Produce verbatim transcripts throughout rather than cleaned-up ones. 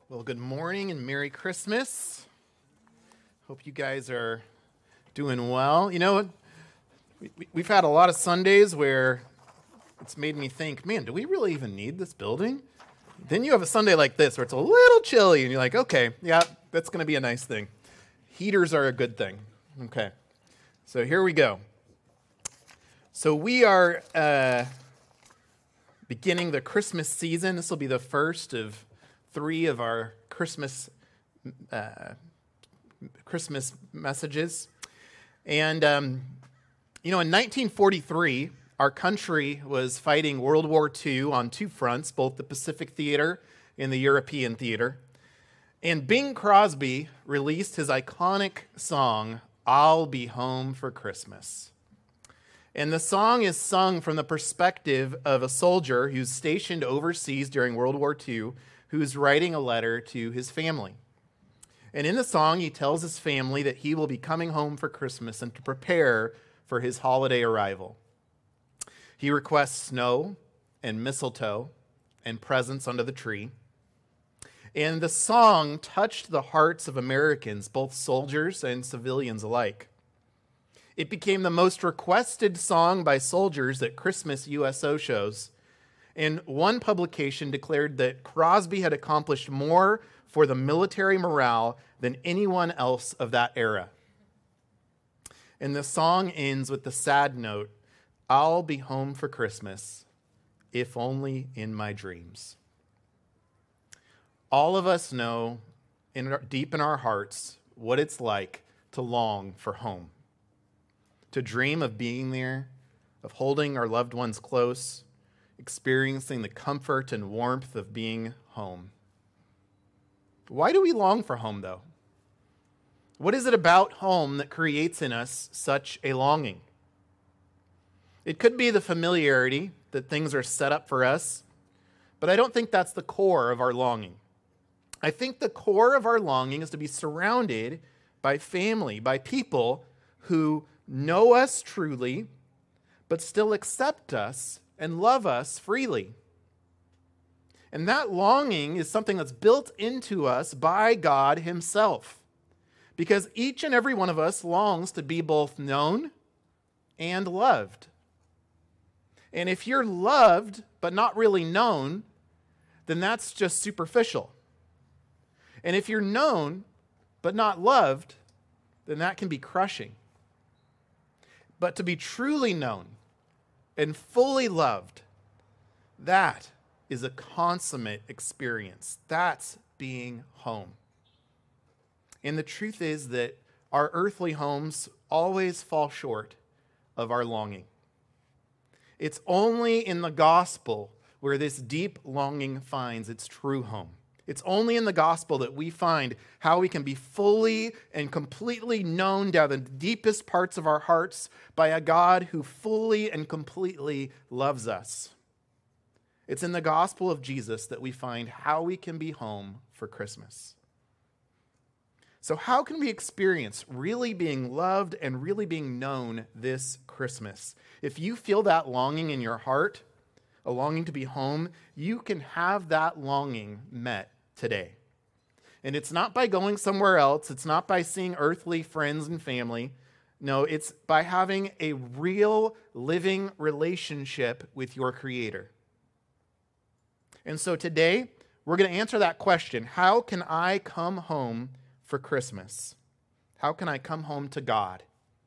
Well, good morning and Merry Christmas. Hope you guys are doing well. You know, we, we, we've had a lot of Sundays where it's made me think, man, do we really even need this building? Then you have a Sunday like this where it's a little chilly and you're like, okay, yeah, that's going to be a nice thing. Heaters are a good thing. Okay, so here we go. So we are uh, beginning the Christmas season. This will be the first of three of our Christmas uh, Christmas messages. And, um, you know, in nineteen forty-three, our country was fighting World War Two on two fronts, both the Pacific Theater and the European Theater. And Bing Crosby released his iconic song, "I'll Be Home for Christmas." And the song is sung from the perspective of a soldier who's stationed overseas during World War Two, who's writing a letter to his family. And in the song, he tells his family that he will be coming home for Christmas and to prepare for his holiday arrival. He requests snow and mistletoe and presents under the tree. And the song touched the hearts of Americans, both soldiers and civilians alike. It became the most requested song by soldiers at Christmas U S O shows. And one publication declared that Crosby had accomplished more for the military morale than anyone else of that era. And the song ends with the sad note, "I'll be home for Christmas, if only in my dreams." All of us know in our, deep in our hearts what it's like to long for home, to dream of being there, of holding our loved ones close, experiencing the comfort and warmth of being home. Why do we long for home, though? What is it about home that creates in us such a longing? It could be the familiarity that things are set up for us, but I don't think that's the core of our longing. I think the core of our longing is to be surrounded by family, by people who know us truly, but still accept us and love us freely. And that longing is something that's built into us by God himself. Because each and every one of us longs to be both known and loved. And if you're loved but not really known, then that's just superficial. And if you're known but not loved, then that can be crushing. But to be truly known and fully loved, that is a consummate experience. That's being home. And the truth is that our earthly homes always fall short of our longing. It's only in the gospel where this deep longing finds its true home. It's only in the gospel that we find how we can be fully and completely known down the deepest parts of our hearts by a God who fully and completely loves us. It's in the gospel of Jesus that we find how we can be home for Christmas. So how can we experience really being loved and really being known this Christmas? If you feel that longing in your heart, a longing to be home, you can have that longing met today. And it's not by going somewhere else. It's not by seeing earthly friends and family. No, it's by having a real living relationship with your Creator. And so today, we're going to answer that question. How can I come home for Christmas? How can I come home to God?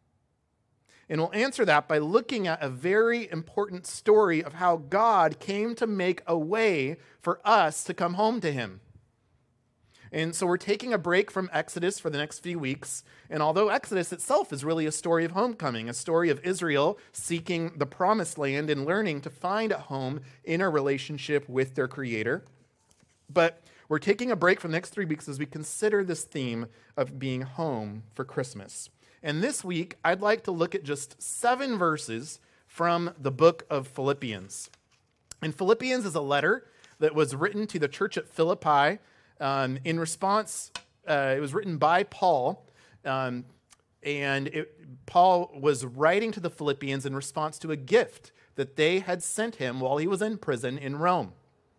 And we'll answer that by looking at a very important story of how God came to make a way for us to come home to him. And so we're taking a break from Exodus for the next few weeks. And although Exodus itself is really a story of homecoming, a story of Israel seeking the promised land and learning to find a home in a relationship with their Creator. But we're taking a break for the next three weeks as we consider this theme of being home for Christmas. And this week, I'd like to look at just seven verses from the book of Philippians. And Philippians is a letter that was written to the church at Philippi. Um, in response, uh, it was written by Paul, um, and it, Paul was writing to the Philippians in response to a gift that they had sent him while he was in prison in Rome.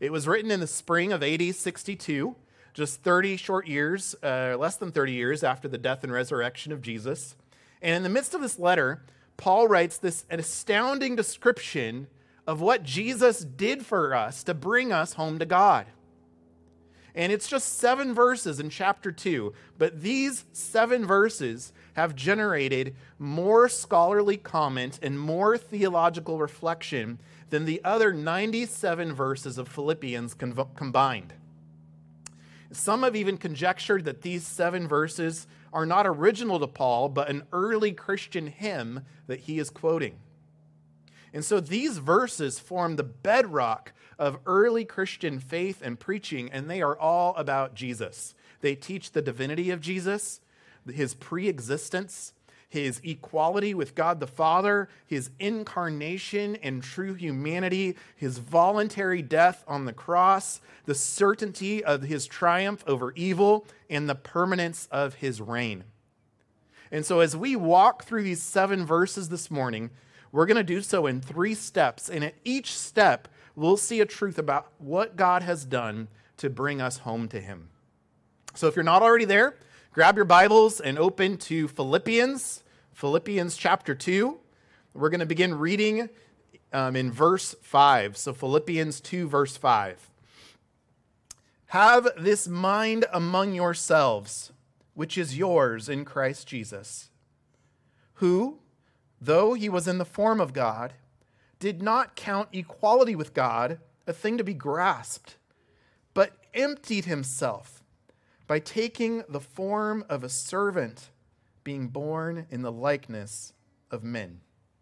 It was written in the spring of A D sixty-two, just thirty short years, uh, less than thirty years after the death and resurrection of Jesus. And in the midst of this letter, Paul writes this an astounding description of what Jesus did for us to bring us home to God. And it's just seven verses in chapter two, but these seven verses have generated more scholarly comment and more theological reflection than the other ninety-seven verses of Philippians conv- combined. Some have even conjectured that these seven verses are not original to Paul, but an early Christian hymn that he is quoting. And so these verses form the bedrock of early Christian faith and preaching, and they are all about Jesus. They teach the divinity of Jesus, his pre-existence, his equality with God the Father, his incarnation and true humanity, his voluntary death on the cross, the certainty of his triumph over evil, and the permanence of his reign. And so as we walk through these seven verses this morning, we're going to do so in three steps, and at each step, we'll see a truth about what God has done to bring us home to him. So if you're not already there, grab your Bibles and open to Philippians, Philippians chapter two. We're going to begin reading um, in verse five. So Philippians two, verse five. Have this mind among yourselves, which is yours in Christ Jesus, who, though he was in the form of God, did not count equality with God a thing to be grasped, but emptied himself by taking the form of a servant, being born in the likeness of men.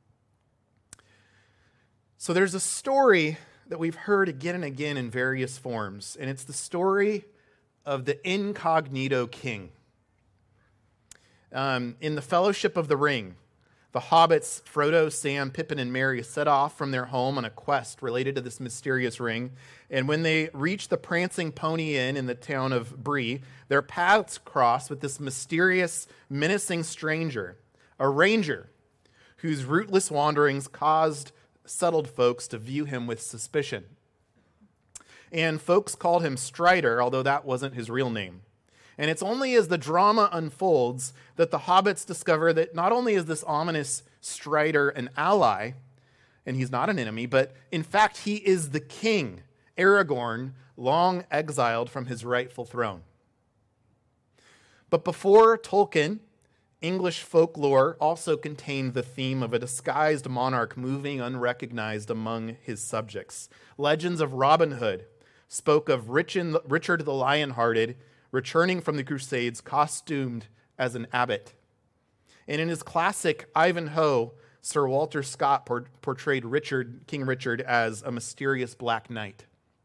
So there's a story that we've heard again and again in various forms, and it's the story of the incognito king. Um, in the Fellowship of the Ring, the hobbits, Frodo, Sam, Pippin, and Merry set off from their home on a quest related to this mysterious ring. And when they reach the Prancing Pony Inn in the town of Bree, their paths cross with this mysterious, menacing stranger, a ranger, whose rootless wanderings caused settled folks to view him with suspicion. And folks called him Strider, although that wasn't his real name. And it's only as the drama unfolds that the hobbits discover that not only is this ominous Strider an ally, and he's not an enemy, but in fact he is the king, Aragorn, long exiled from his rightful throne. But before Tolkien, English folklore also contained the theme of a disguised monarch moving unrecognized among his subjects. Legends of Robin Hood spoke of Richard the Lionhearted returning from the Crusades costumed as an abbot. And in his classic Ivanhoe, Sir Walter Scott por- portrayed Richard, King Richard as a mysterious black knight.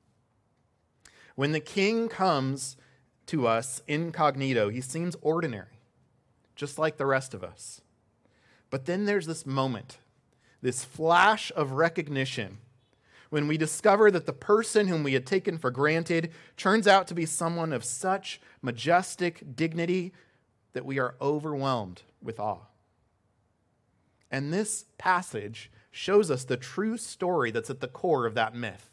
When the king comes to us incognito, he seems ordinary, just like the rest of us. But then there's this moment, this flash of recognition, when we discover that the person whom we had taken for granted turns out to be someone of such majestic dignity that we are overwhelmed with awe. And this passage shows us the true story that's at the core of that myth.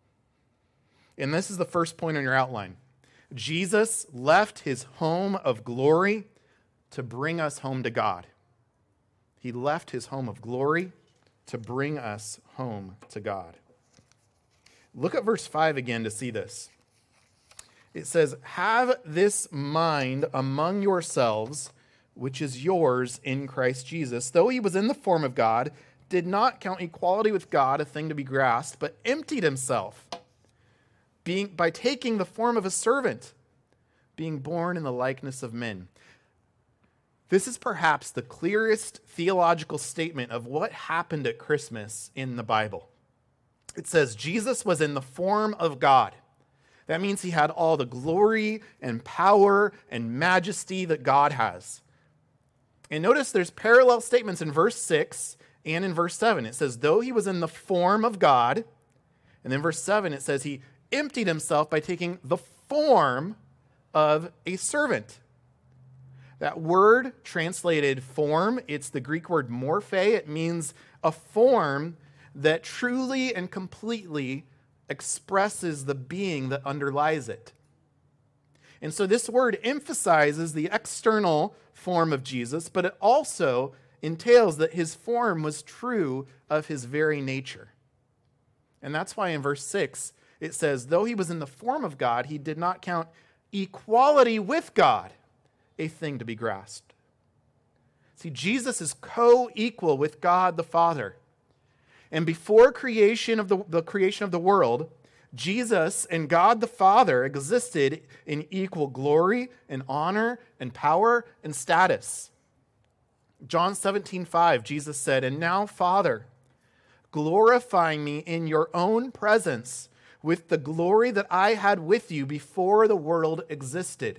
And this is the first point on your outline. Jesus left his home of glory to bring us home to God. He left his home of glory to bring us home to God. Look at verse five again to see this. It says, have this mind among yourselves, which is yours in Christ Jesus. Though he was in the form of God, did not count equality with God a thing to be grasped, but emptied himself being, by taking the form of a servant, being born in the likeness of men. This is perhaps the clearest theological statement of what happened at Christmas in the Bible. It says Jesus was in the form of God. That means he had all the glory and power and majesty that God has. And notice there's parallel statements in verse six and in verse seven. It says, though he was in the form of God, and then verse seven, it says he emptied himself by taking the form of a servant. That word translated form, it's the Greek word morphe. It means a form that truly and completely expresses the being that underlies it. And so this word emphasizes the external form of Jesus, but it also entails that his form was true of his very nature. And that's why in verse six it says, though he was in the form of God, he did not count equality with God a thing to be grasped. See, Jesus is co-equal with God the Father. And before creation of the, the creation of the world, Jesus and God the Father existed in equal glory and honor and power and status. John seventeen five, Jesus said, and now, Father, glorify me in your own presence with the glory that I had with you before the world existed.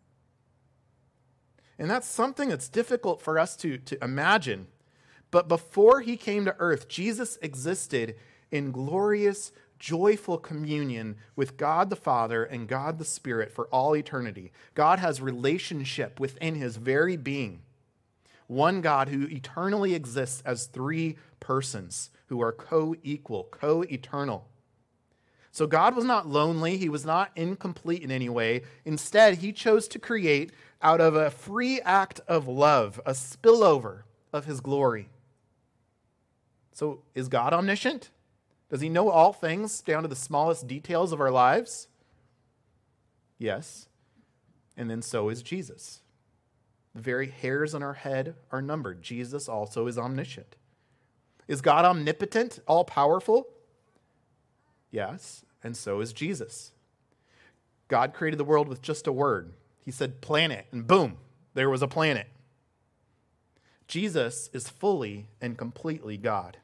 And that's something that's difficult for us to, to imagine. But before he came to earth, Jesus existed in glorious, joyful communion with God the Father and God the Spirit for all eternity. God has relationship within his very being. One God who eternally exists as three persons who are co-equal, co-eternal. So God was not lonely. He was not incomplete in any way. Instead, he chose to create out of a free act of love, a spillover of his glory. So is God omniscient? Does he know all things down to the smallest details of our lives? Yes. And then so is Jesus. The very hairs on our head are numbered. Jesus also is omniscient. Is God omnipotent, all-powerful? Yes, and so is Jesus. God created the world with just a word. He said planet, and boom, there was a planet. Jesus is fully and completely God.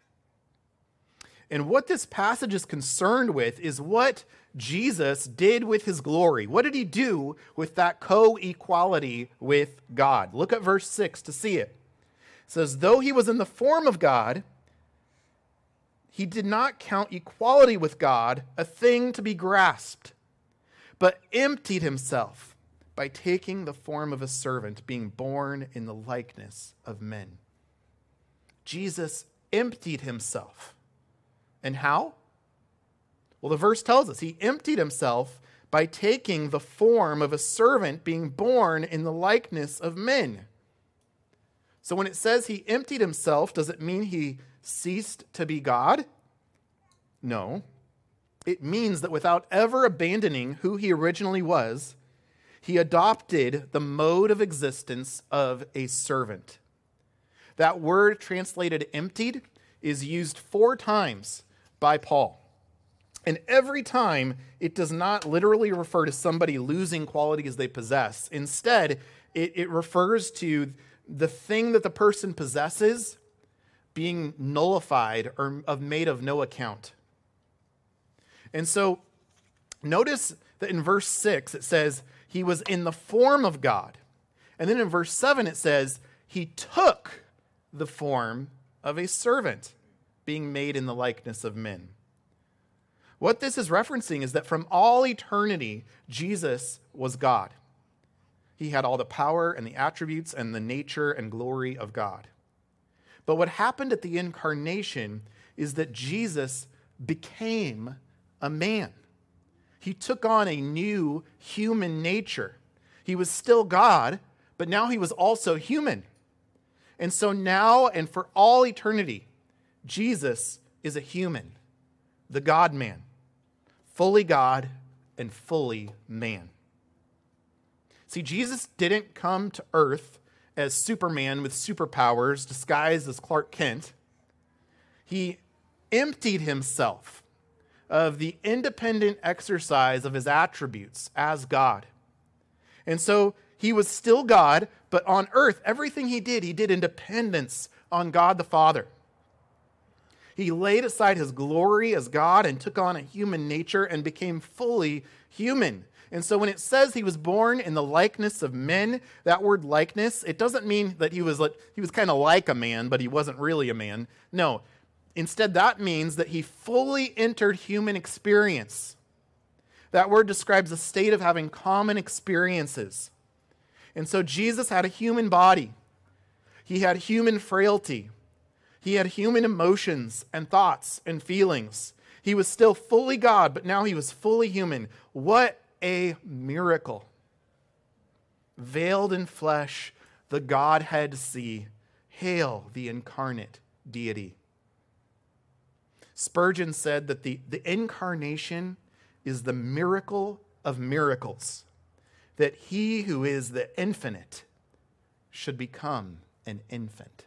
And what this passage is concerned with is what Jesus did with his glory. What did he do with that co-equality with God? Look at verse six to see it. It says, though he was in the form of God, he did not count equality with God a thing to be grasped, but emptied himself by taking the form of a servant, being born in the likeness of men. Jesus emptied himself. And how? Well, the verse tells us he emptied himself by taking the form of a servant, being born in the likeness of men. So when it says he emptied himself, does it mean he ceased to be God? No. It means that without ever abandoning who he originally was, he adopted the mode of existence of a servant. That word translated emptied is used four times by Paul. And every time, it does not literally refer to somebody losing qualities they possess. Instead, it, it refers to the thing that the person possesses being nullified or of made of no account. And so, notice that in verse six, it says, he was in the form of God. And then in verse seven, it says, he took the form of a servant, being made in the likeness of men. What this is referencing is that from all eternity, Jesus was God. He had all the power and the attributes and the nature and glory of God. But what happened at the incarnation is that Jesus became a man. He took on a new human nature. He was still God, but now he was also human. And so now and for all eternity, Jesus is a human, the God-man, fully God and fully man. See, Jesus didn't come to earth as Superman with superpowers disguised as Clark Kent. He emptied himself of the independent exercise of his attributes as God. And so he was still God, but on earth, everything he did, he did in dependence on God the Father. He laid aside his glory as God and took on a human nature and became fully human. And so when it says he was born in the likeness of men, that word likeness, it doesn't mean that he was like, he was kind of like a man, but he wasn't really a man. No, instead that means that he fully entered human experience. That word describes a state of having common experiences. And so Jesus had a human body. He had human frailty. He had human emotions and thoughts and feelings. He was still fully God, but now he was fully human. What a miracle. Veiled in flesh, the Godhead see. Hail the incarnate deity. Spurgeon said that the, the incarnation is the miracle of miracles, that he who is the infinite should become an infant.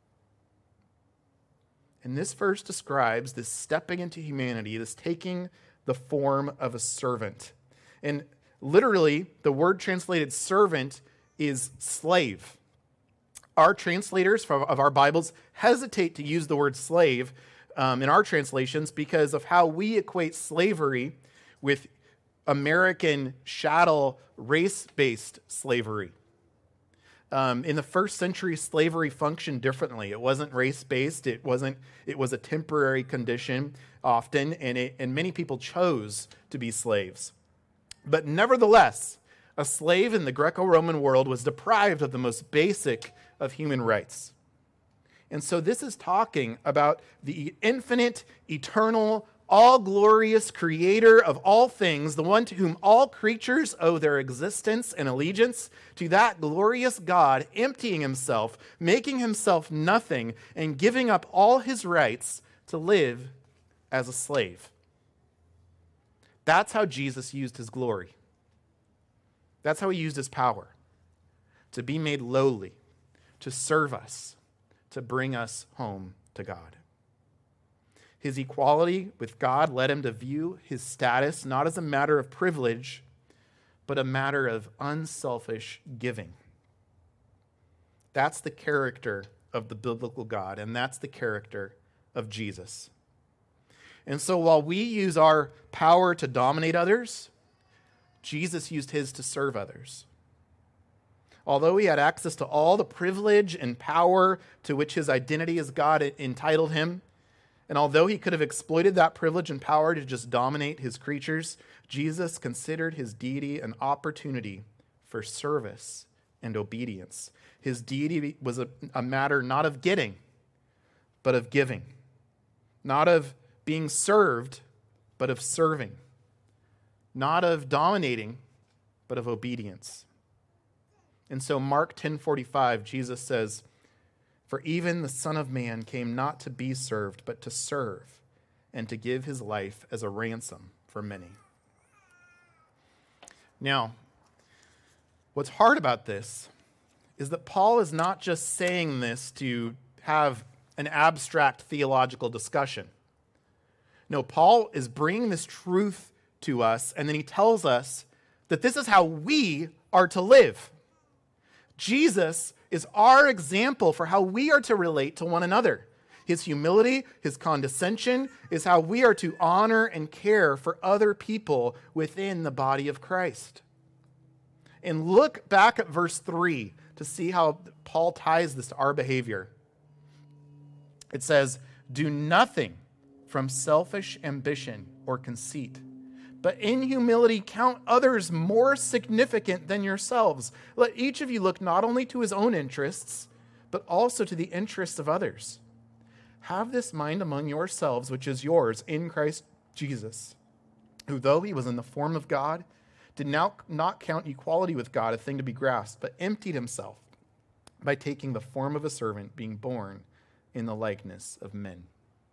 And this verse describes this stepping into humanity, this taking the form of a servant. And literally, the word translated servant is slave. Our translators of our Bibles hesitate to use the word slave um, in our translations because of how we equate slavery with American chattel race-based slavery. Um, in the first century, slavery functioned differently. It wasn't race-based. It wasn't. It was a temporary condition often, and it, and many people chose to be slaves. But nevertheless, a slave in the Greco-Roman world was deprived of the most basic of human rights. And so this is talking about the infinite, eternal, all-glorious creator of all things, the one to whom all creatures owe their existence and allegiance, to that glorious God emptying himself, making himself nothing, and giving up all his rights to live as a slave. That's how Jesus used his glory. That's how he used his power, to be made lowly, to serve us, to bring us home to God. His equality with God led him to view his status not as a matter of privilege, but a matter of unselfish giving. That's the character of the biblical God, and that's the character of Jesus. And so while we use our power to dominate others, Jesus used his to serve others. Although he had access to all the privilege and power to which his identity as God entitled him, and although he could have exploited that privilege and power to just dominate his creatures, Jesus considered his deity an opportunity for service and obedience. His deity was a, a matter not of getting, but of giving. Not of being served, but of serving. Not of dominating, but of obedience. And so Mark ten forty-five, Jesus says, "For even the Son of Man came not to be served, but to serve, and to give his life as a ransom for many." Now, what's hard about this is that Paul is not just saying this to have an abstract theological discussion. No, Paul is bringing this truth to us, and then he tells us that this is how we are to live. Jesus is our example for how we are to relate to one another. His humility, his condescension is how we are to honor and care for other people within the body of Christ. And look back at verse three to see how Paul ties this to our behavior. It says, "Do nothing from selfish ambition or conceit, but in humility count others more significant than yourselves. Let each of you look not only to his own interests, but also to the interests of others. Have this mind among yourselves, which is yours in Christ Jesus, who though he was in the form of God, did now not count equality with God a thing to be grasped, but emptied himself by taking the form of a servant, being born in the likeness of men."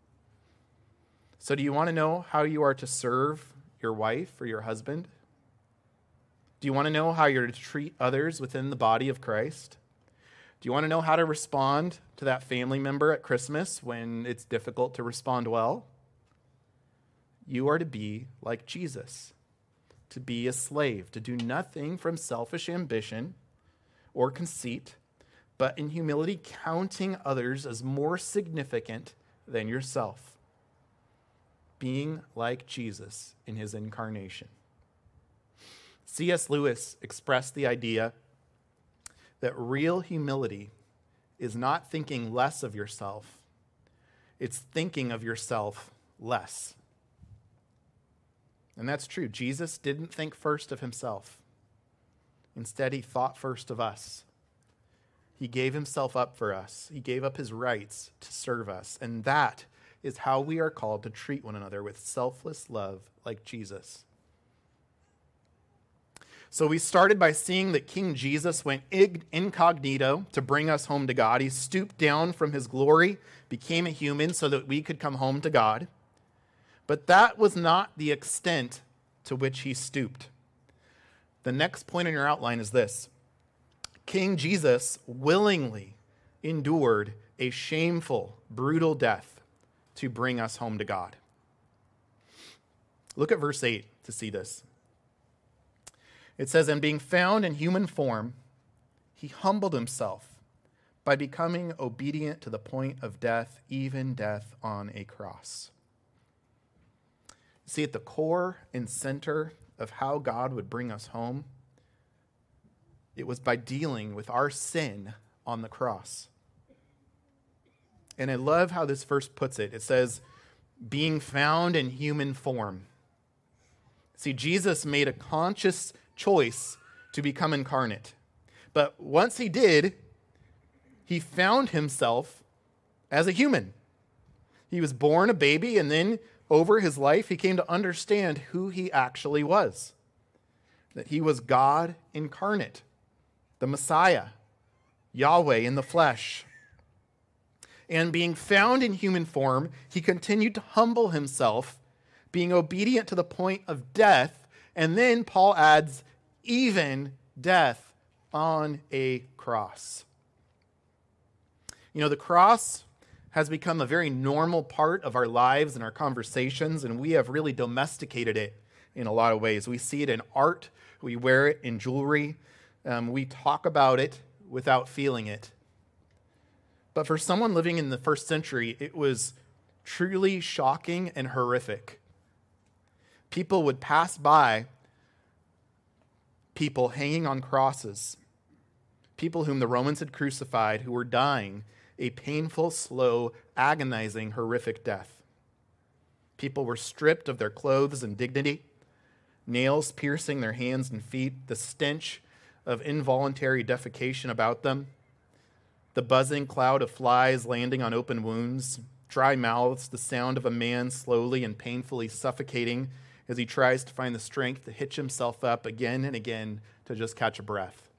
So do you want to know how you are to serve your wife or your husband? Do you want to know how you're to treat others within the body of Christ? Do you want to know how to respond to that family member at Christmas when it's difficult to respond well? You are to be like Jesus, to be a slave, to do nothing from selfish ambition or conceit, but in humility counting others as more significant than yourself. Being like Jesus in his incarnation. C S Lewis expressed the idea that real humility is not thinking less of yourself, it's thinking of yourself less. And that's true. Jesus didn't think first of himself. Instead, he thought first of us. He gave himself up for us. He gave up his rights to serve us. And that is how we are called to treat one another with selfless love like Jesus. So we started by seeing that King Jesus went incognito to bring us home to God. He stooped down from his glory, became a human so that we could come home to God. But that was not the extent to which he stooped. The next point in your outline is this. King Jesus willingly endured a shameful, brutal death to bring us home to God. Look at verse eight to see this. It says, "And being found in human form, he humbled himself by becoming obedient to the point of death, even death on a cross." See, at the core and center of how God would bring us home, it was by dealing with our sin on the cross. And I love how this verse puts it. It says, being found in human form. See, Jesus made a conscious choice to become incarnate. But once he did, he found himself as a human. He was born a baby, and then over his life, he came to understand who he actually was. That he was God incarnate, the Messiah, Yahweh in the flesh. And being found in human form, he continued to humble himself, being obedient to the point of death. And then Paul adds, even death on a cross. You know, the cross has become a very normal part of our lives and our conversations, and we have really domesticated it in a lot of ways. We see it in art, we wear it in jewelry, um, we talk about it without feeling it. But for someone living in the first century, it was truly shocking and horrific. People would pass by people hanging on crosses, people whom the Romans had crucified, who were dying a painful, slow, agonizing, horrific death. People were stripped of their clothes and dignity, nails piercing their hands and feet, the stench of involuntary defecation about them, the buzzing cloud of flies landing on open wounds, dry mouths, the sound of a man slowly and painfully suffocating as he tries to find the strength to hitch himself up again and again to just catch a breath.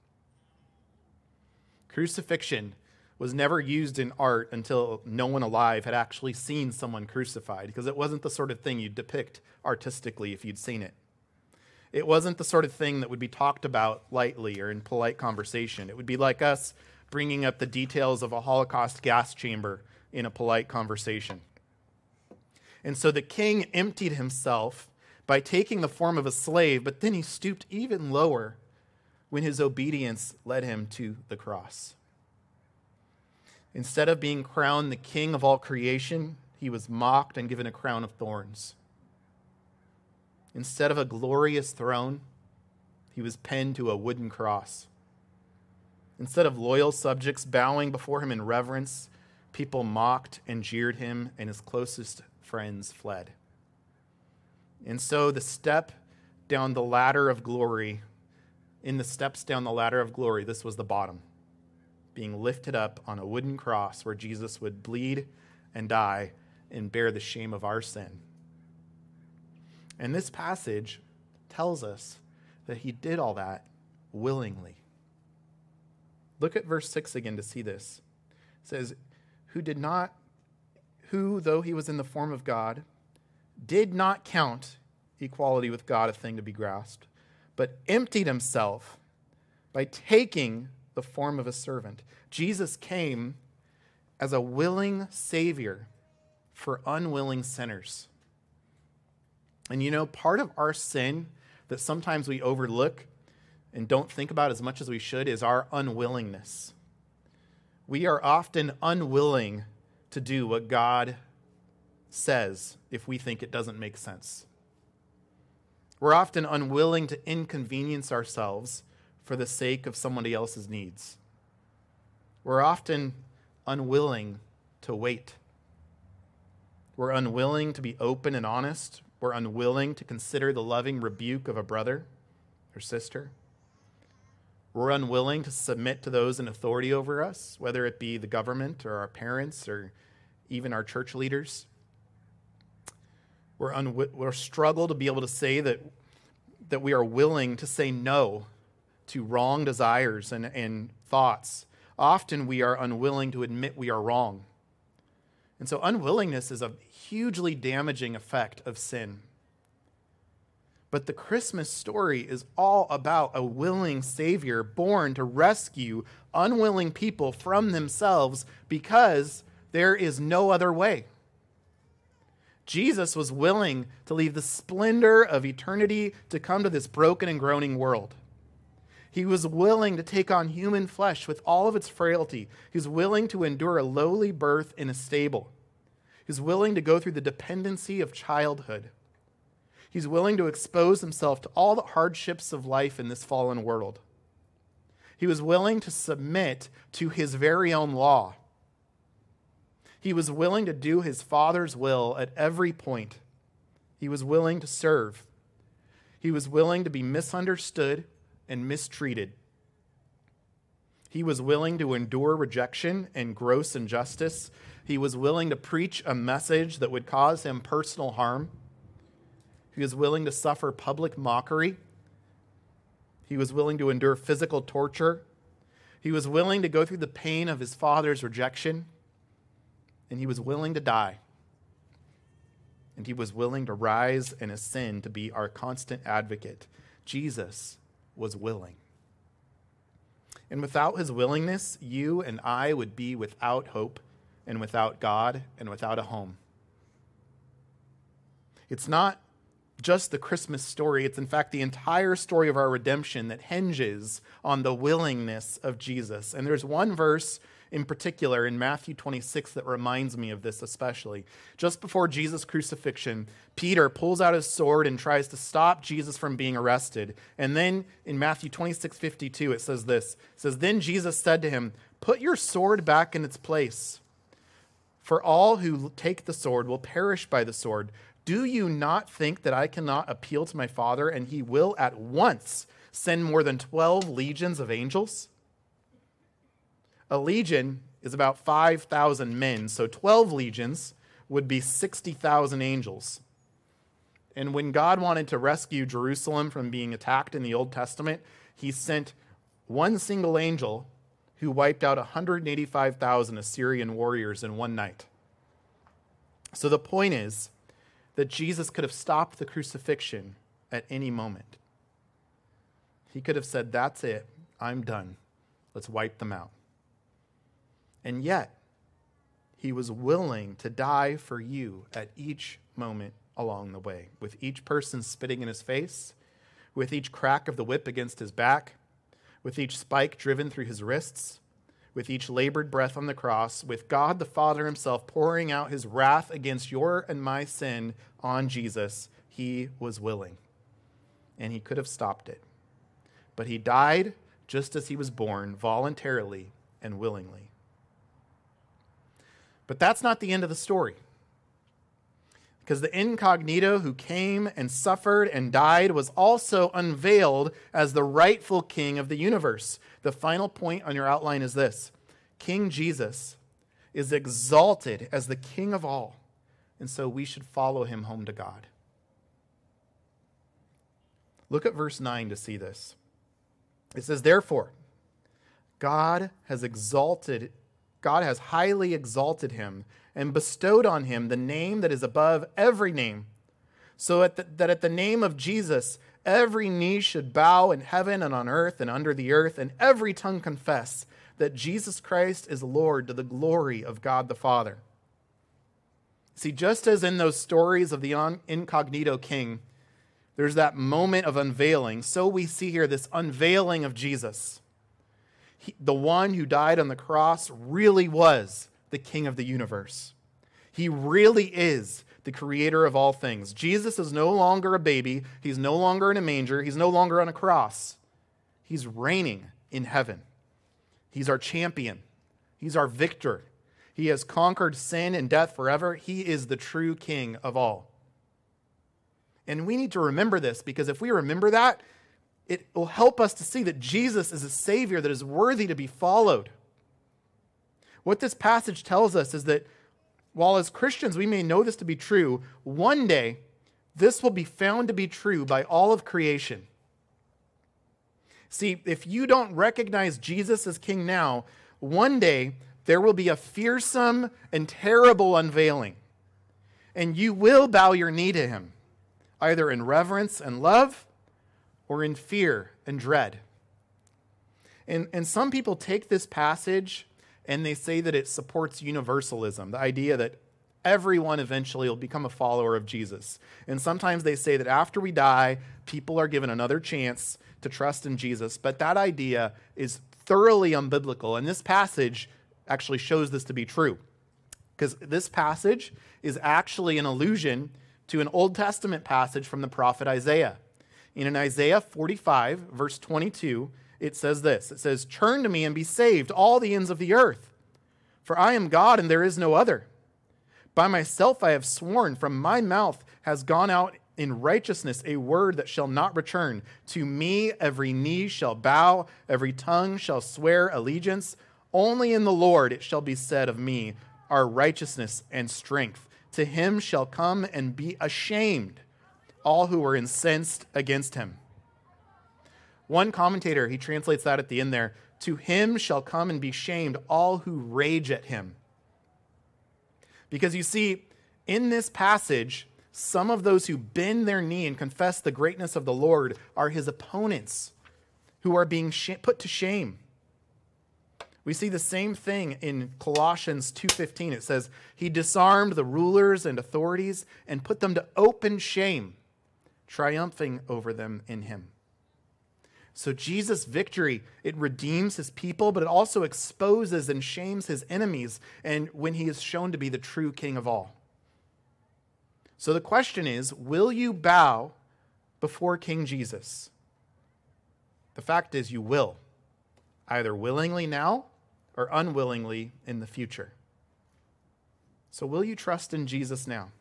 Crucifixion was never used in art until no one alive had actually seen someone crucified, because it wasn't the sort of thing you'd depict artistically if you'd seen it. It wasn't the sort of thing that would be talked about lightly or in polite conversation. It would be like us bringing up the details of a Holocaust gas chamber in a polite conversation. And so the king emptied himself by taking the form of a slave, but then he stooped even lower when his obedience led him to the cross. Instead of being crowned the king of all creation, he was mocked and given a crown of thorns. Instead of a glorious throne, he was pinned to a wooden cross. Instead of loyal subjects bowing before him in reverence, people mocked and jeered him, and his closest friends fled. And so the step down the ladder of glory, in the steps down the ladder of glory, this was the bottom, being lifted up on a wooden cross where Jesus would bleed and die and bear the shame of our sin. And this passage tells us that he did all that willingly. Look at verse six again to see this. It says, who did not, who, though he was in the form of God, did not count equality with God a thing to be grasped, but emptied himself by taking the form of a servant. Jesus came as a willing Savior for unwilling sinners. And you know, part of our sin that sometimes we overlook and don't think about as much as we should is our unwillingness. We are often unwilling to do what God says if we think it doesn't make sense. We're often unwilling to inconvenience ourselves for the sake of somebody else's needs. We're often unwilling to wait. We're unwilling to be open and honest. We're unwilling to consider the loving rebuke of a brother or sister. We're unwilling to submit to those in authority over us, whether it be the government or our parents or even our church leaders. We're, unwi- we're struggle to be able to say that, that we are willing to say no to wrong desires and, and thoughts. Often we are unwilling to admit we are wrong. And so unwillingness is a hugely damaging effect of sin. But the Christmas story is all about a willing Savior born to rescue unwilling people from themselves because there is no other way. Jesus was willing to leave the splendor of eternity to come to this broken and groaning world. He was willing to take on human flesh with all of its frailty. He was willing to endure a lowly birth in a stable. He was willing to go through the dependency of childhood. He's willing to expose himself to all the hardships of life in this fallen world. He was willing to submit to his very own law. He was willing to do his Father's will at every point. He was willing to serve. He was willing to be misunderstood and mistreated. He was willing to endure rejection and gross injustice. He was willing to preach a message that would cause him personal harm. He was willing to suffer public mockery. He was willing to endure physical torture. He was willing to go through the pain of his Father's rejection. And he was willing to die. And he was willing to rise and ascend to be our constant advocate. Jesus was willing. And without his willingness, you and I would be without hope and without God and without a home. It's not just the Christmas story. It's in fact the entire story of our redemption that hinges on the willingness of Jesus. And there's one verse in particular in Matthew twenty-six that reminds me of this especially. Just before Jesus' crucifixion, Peter pulls out his sword and tries to stop Jesus from being arrested. And then in Matthew twenty-six fifty-two, it says this. It says, "Then Jesus said to him, 'Put your sword back in its place. For all who take the sword will perish by the sword. Do you not think that I cannot appeal to my Father, and he will at once send more than twelve legions of angels?'" A legion is about five thousand men, so twelve legions would be sixty thousand angels. And when God wanted to rescue Jerusalem from being attacked in the Old Testament, he sent one single angel who wiped out one hundred eighty-five thousand Assyrian warriors in one night. So the point is that Jesus could have stopped the crucifixion at any moment. He could have said, "That's it, I'm done. Let's wipe them out." And yet, he was willing to die for you at each moment along the way, with each person spitting in his face, with each crack of the whip against his back, with each spike driven through his wrists, with each labored breath on the cross, with God the Father himself pouring out his wrath against your and my sin on Jesus. He was willing, and he could have stopped it. But he died just as he was born, voluntarily and willingly. But that's not the end of the story. Because the incognito who came and suffered and died was also unveiled as the rightful king of the universe. The final point on your outline is this: King Jesus is exalted as the king of all, and so we should follow him home to God. Look at verse nine to see this. It says, "Therefore, God has exalted God has highly exalted him and bestowed on him the name that is above every name, so at the, that at the name of Jesus, every knee should bow in heaven and on earth and under the earth, and every tongue confess that Jesus Christ is Lord, to the glory of God the Father." See, just as in those stories of the incognito king, there's that moment of unveiling, so we see here this unveiling of Jesus. He, the one who died on the cross really was the king of the universe. He really is the creator of all things. Jesus is no longer a baby. He's no longer in a manger. He's no longer on a cross. He's reigning in heaven. He's our champion. He's our victor. He has conquered sin and death forever. He is the true king of all. And we need to remember this, because if we remember that, it will help us to see that Jesus is a Savior that is worthy to be followed. What this passage tells us is that while as Christians we may know this to be true, one day this will be found to be true by all of creation. See, if you don't recognize Jesus as king now, one day there will be a fearsome and terrible unveiling, and you will bow your knee to him, either in reverence and love or in fear and dread. And, and some people take this passage and they say that it supports universalism, the idea that everyone eventually will become a follower of Jesus. And sometimes they say that after we die, people are given another chance to trust in Jesus. But that idea is thoroughly unbiblical. And this passage actually shows this to be true. Because this passage is actually an allusion to an Old Testament passage from the prophet Isaiah. And in Isaiah forty-five, verse twenty-two, it says this. It says, "Turn to me and be saved, all the ends of the earth. For I am God and there is no other. By myself I have sworn, from my mouth has gone out in righteousness a word that shall not return. To me every knee shall bow, every tongue shall swear allegiance. Only in the Lord it shall be said of me, are righteousness and strength. To him shall come and be ashamed all who are incensed against him." One commentator, he translates that at the end there, "To him shall come and be shamed all who rage at him." Because you see, in this passage, some of those who bend their knee and confess the greatness of the Lord are his opponents who are being sh- put to shame. We see the same thing in Colossians two fifteen. It says, "He disarmed the rulers and authorities and put them to open shame, triumphing over them in him." So Jesus' victory, it redeems his people, but it also exposes and shames his enemies, and when he is shown to be the true king of all. So the question is, will you bow before King Jesus? The fact is you will, either willingly now or unwillingly in the future. So will you trust in Jesus now?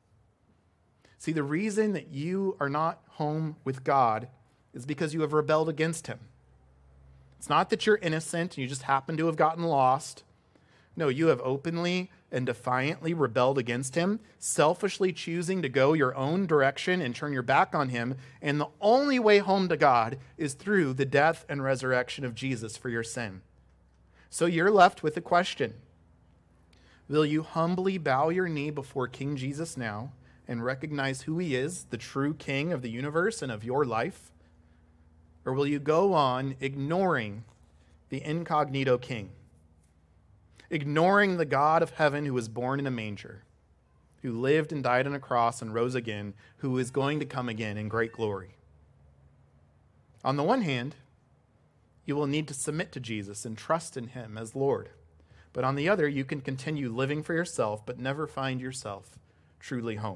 See, the reason that you are not home with God is because you have rebelled against him. It's not that you're innocent and you just happen to have gotten lost. No, you have openly and defiantly rebelled against him, selfishly choosing to go your own direction and turn your back on him. And the only way home to God is through the death and resurrection of Jesus for your sin. So you're left with a question. Will you humbly bow your knee before King Jesus now and recognize who he is, the true king of the universe and of your life? Or will you go on ignoring the incognito king, ignoring the God of heaven who was born in a manger, who lived and died on a cross and rose again, who is going to come again in great glory? On the one hand, you will need to submit to Jesus and trust in him as Lord. But on the other, you can continue living for yourself, but never find yourself truly home.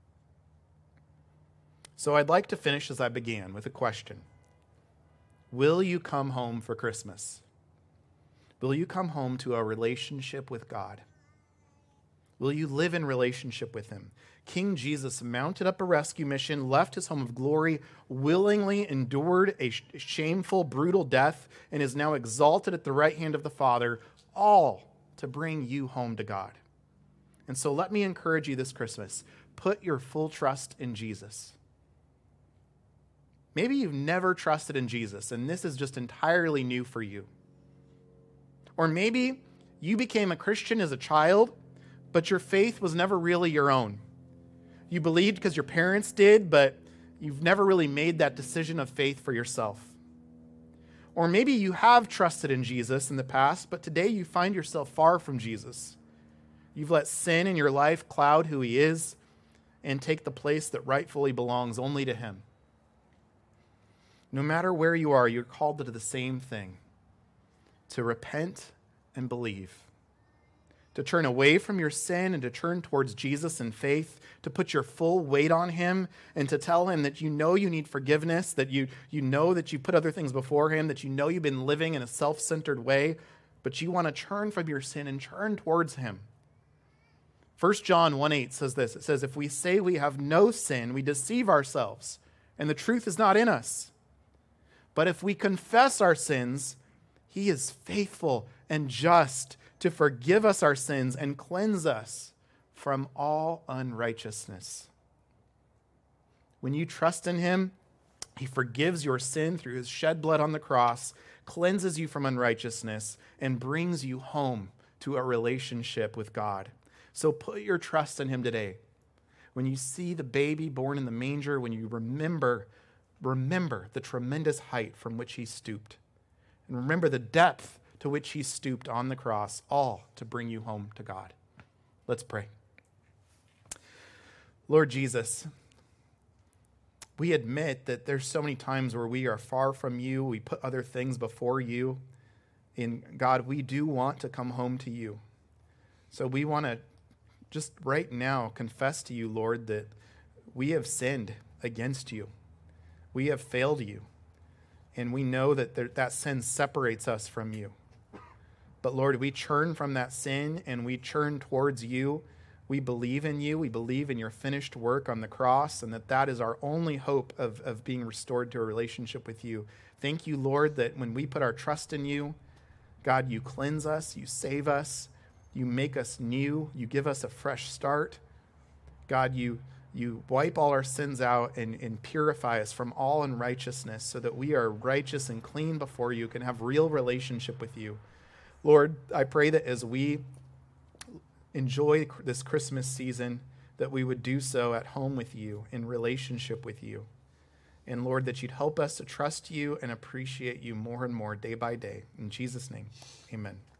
So I'd like to finish as I began with a question. Will you come home for Christmas? Will you come home to a relationship with God? Will you live in relationship with him? King Jesus mounted up a rescue mission, left his home of glory, willingly endured a shameful, brutal death, and is now exalted at the right hand of the Father, all to bring you home to God. And so let me encourage you this Christmas. Put your full trust in Jesus. Maybe you've never trusted in Jesus, and this is just entirely new for you. Or maybe you became a Christian as a child, but your faith was never really your own. You believed because your parents did, but you've never really made that decision of faith for yourself. Or maybe you have trusted in Jesus in the past, but today you find yourself far from Jesus. You've let sin in your life cloud who he is and take the place that rightfully belongs only to him. No matter where you are, you're called to the same thing, to repent and believe, to turn away from your sin and to turn towards Jesus in faith, to put your full weight on him and to tell him that you know you need forgiveness, that you, you know that you put other things before him, that you know you've been living in a self-centered way, but you want to turn from your sin and turn towards him. First John one eight says this. It says, "If we say we have no sin, we deceive ourselves, and the truth is not in us. But if we confess our sins, he is faithful and just to forgive us our sins and cleanse us from all unrighteousness." When you trust in him, he forgives your sin through his shed blood on the cross, cleanses you from unrighteousness, and brings you home to a relationship with God. So put your trust in him today. When you see the baby born in the manger, when you remember, remember the tremendous height from which he stooped. And remember the depth to which he stooped on the cross, all to bring you home to God. Let's pray. Lord Jesus, we admit that there's so many times where we are far from you. We put other things before you. And God, we do want to come home to you. So we want to just right now confess to you, Lord, that we have sinned against you. We have failed you. And we know that there, that sin separates us from you. But Lord, we turn from that sin and we turn towards you. We believe in you. We believe in your finished work on the cross, and that that is our only hope of, of being restored to a relationship with you. Thank you, Lord, that when we put our trust in you, God, you cleanse us, you save us, you make us new, you give us a fresh start. God, you, you wipe all our sins out and, and purify us from all unrighteousness so that we are righteous and clean before you, can have real relationship with you. Lord, I pray that as we enjoy this Christmas season, that we would do so at home with you, in relationship with you. And Lord, that you'd help us to trust you and appreciate you more and more day by day. In Jesus' name, amen.